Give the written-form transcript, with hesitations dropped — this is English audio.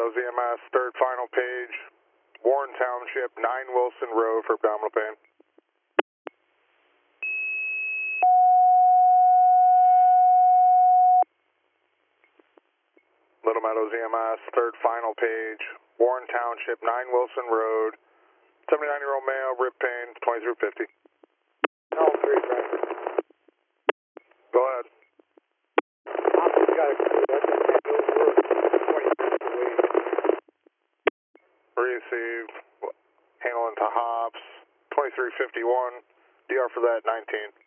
Meadows EMS, third final page, Warren Township, 9 Wilson Road for abdominal pain. Little Meadows EMS, third final page, Warren Township, 9 Wilson Road, 79-year-old male, rib pain, 2350. All three, Frank. Go ahead. Officer's got a crew. That's a hand over 20 minutes away. Received, handling to Hobbs, 2351, DR for that, 19.